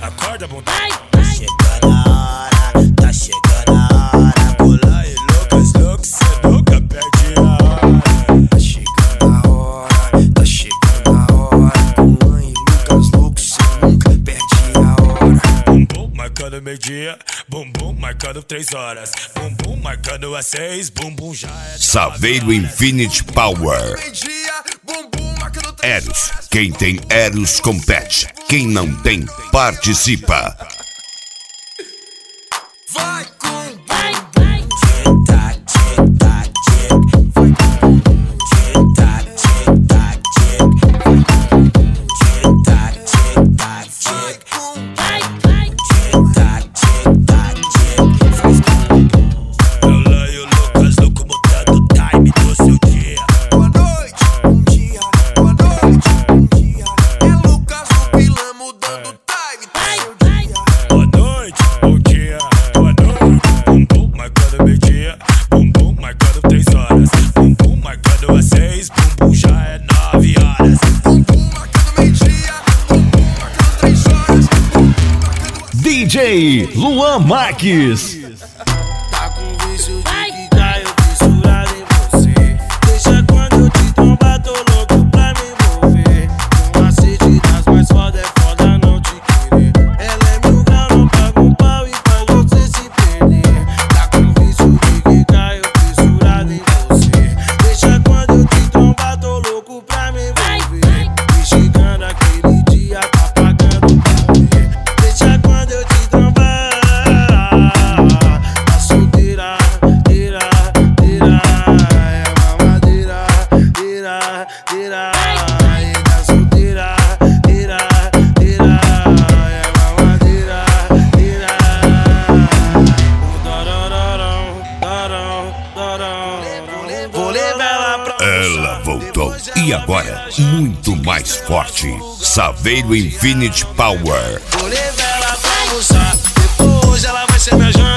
Acorda, bunda. Tá chegando a hora, tá chegando a hora. Pula e loucas, loucas, cê nunca perde a hora. Tá chegando a hora, tá chegando a hora. Pula e loucas, loucos, cê nunca perde a hora. Bum bum marcando meio-dia, bum bum marcando 3 horas. Bum bum marcando às 6, bum bum já é. Saveiro Infinity Power. Eros. Quem tem Eros compete. Quem não tem, participa. Vai com DJ Luan Marques. Tá com vício de quicar, eu fissurado em você. Deixa quando eu te trombar, tô louco pra me envolver. Um macete das mais foda, é foda não te querer. Ela é 1000 graus, não paga um pau e faz você se perder. Tá com vício de quicar, eu fissurado em você. Deixa quando eu te trombar, tô louco pra me envolver. Mexicana aquele dia, tá pagando pra ver. Deixa quando eu te trombar, tá solteira, tira, tira, é mamadeira, tira, tira, tá solteira, tira, tira, é mamadeira, tira. Vou levar ela pra Ela voltou. E agora, muito mais forte. Saveiro Infinity Power. vou levar ela pra almoçar. Depois ela vai ser minha janta.